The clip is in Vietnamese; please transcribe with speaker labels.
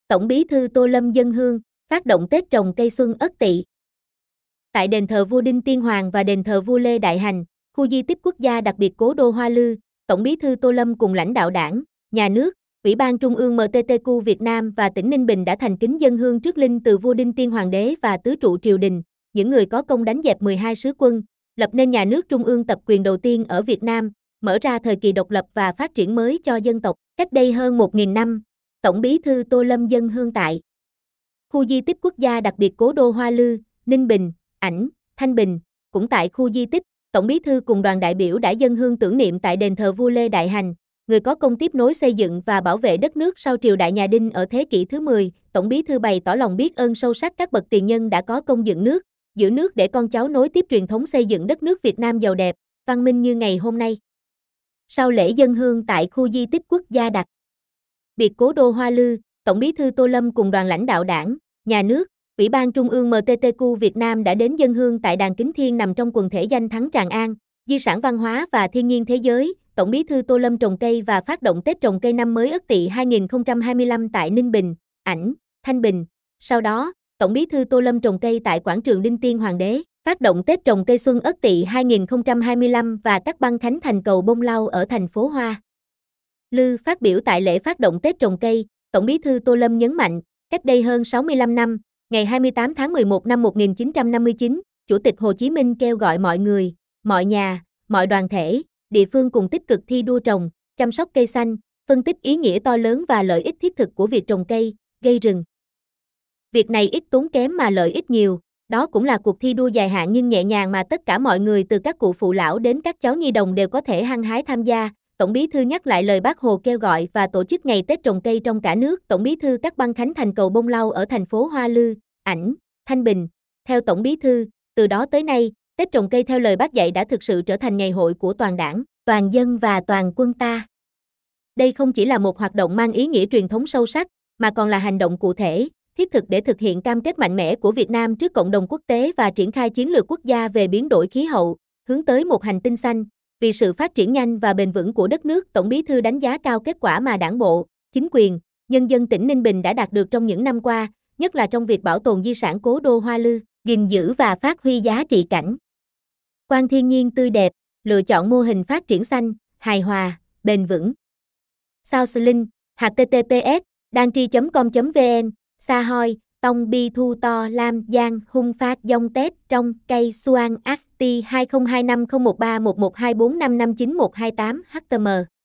Speaker 1: Tổng Bí thư Tô Lâm dâng hương, phát động Tết trồng cây xuân Ất Tỵ. Tại đền thờ vua Đinh Tiên Hoàng và đền thờ vua Lê Đại Hành, khu di tích quốc gia đặc biệt cố đô Hoa Lư, Tổng Bí thư Tô Lâm cùng lãnh đạo Đảng, Nhà nước, Ủy ban Trung ương MTTQ Việt Nam và tỉnh Ninh Bình đã thành kính dâng hương trước linh từ vua Đinh Tiên Hoàng đế và tứ trụ triều đình, những người có công đánh dẹp 12 sứ quân, lập nên nhà nước trung ương tập quyền đầu tiên ở Việt Nam, mở ra thời kỳ độc lập và phát triển mới cho dân tộc. Cách đây hơn 1.000 năm, Tổng Bí thư Tô Lâm dâng hương tại khu di tích quốc gia đặc biệt cố đô Hoa Lư, Ninh Bình, Ảnh, Thanh Bình. Cũng tại khu di tích, Tổng Bí thư cùng đoàn đại biểu đã dâng hương tưởng niệm tại đền thờ vua Lê Đại Hành, người có công tiếp nối xây dựng và bảo vệ đất nước sau triều đại nhà Đinh ở thế kỷ thứ 10. Tổng Bí thư bày tỏ lòng biết ơn sâu sắc các bậc tiền nhân đã có công dựng nước, giữ nước để con cháu nối tiếp truyền thống xây dựng đất nước Việt Nam giàu đẹp, văn minh như ngày hôm nay. Sau lễ dâng hương tại khu di tích quốc gia đặc biệt cố đô Hoa Lư, Tổng Bí thư Tô Lâm cùng đoàn lãnh đạo Đảng, Nhà nước, Ủy ban Trung ương MTTQ Việt Nam đã đến dâng hương tại đàn Kính Thiên nằm trong quần thể danh thắng Tràng An, di sản văn hóa và thiên nhiên thế giới. Tổng Bí thư Tô Lâm trồng cây và phát động Tết trồng cây năm mới Ất Tỵ 2025 tại Ninh Bình, Ảnh, Thanh Bình. Sau đó, Tổng Bí thư Tô Lâm trồng cây tại quảng trường Đinh Tiên Hoàng đế, phát động Tết trồng cây xuân Ất Tỵ 2025 và cắt băng khánh thành cầu Bông Lau ở thành phố Hoa Lư. Phát biểu tại lễ phát động Tết trồng cây, Tổng Bí thư Tô Lâm nhấn mạnh, cách đây hơn 65 năm, ngày 28 tháng 11 năm 1959, Chủ tịch Hồ Chí Minh kêu gọi mọi người, mọi nhà, mọi đoàn thể, địa phương cùng tích cực thi đua trồng, chăm sóc cây xanh, phân tích ý nghĩa to lớn và lợi ích thiết thực của việc trồng cây, gây rừng. Việc này ít tốn kém mà lợi ích nhiều, đó cũng là cuộc thi đua dài hạn nhưng nhẹ nhàng mà tất cả mọi người từ các cụ phụ lão đến các cháu nhi đồng đều có thể hăng hái tham gia. Tổng Bí thư nhắc lại lời Bác Hồ kêu gọi và tổ chức ngày Tết trồng cây trong cả nước. Tổng Bí thư cắt băng khánh thành cầu Bông Lau ở thành phố Hoa Lư, Ảnh, Thanh Bình. Theo Tổng Bí thư, từ đó tới nay, Tết trồng cây theo lời Bác dạy đã thực sự trở thành ngày hội của toàn Đảng, toàn dân và toàn quân ta. Đây không chỉ là một hoạt động mang ý nghĩa truyền thống sâu sắc, mà còn là hành động cụ thể, thiết thực để thực hiện cam kết mạnh mẽ của Việt Nam trước cộng đồng quốc tế và triển khai chiến lược quốc gia về biến đổi khí hậu, hướng tới một hành tinh xanh. Vì sự phát triển nhanh và bền vững của đất nước, Tổng Bí thư đánh giá cao kết quả mà Đảng bộ, chính quyền, nhân dân tỉnh Ninh Bình đã đạt được trong những năm qua, nhất là trong việc bảo tồn di sản cố đô Hoa Lư, gìn giữ và phát huy giá trị cảnh quan thiên nhiên tươi đẹp, lựa chọn mô hình phát triển xanh, hài hòa, bền vững. South Link, https dantri.com.vn, Sa Hoi, Tông Bi Thu To Lam Giang Hung Phát Dông Tết trong cây Xuan Asti 202501311245591128 HTM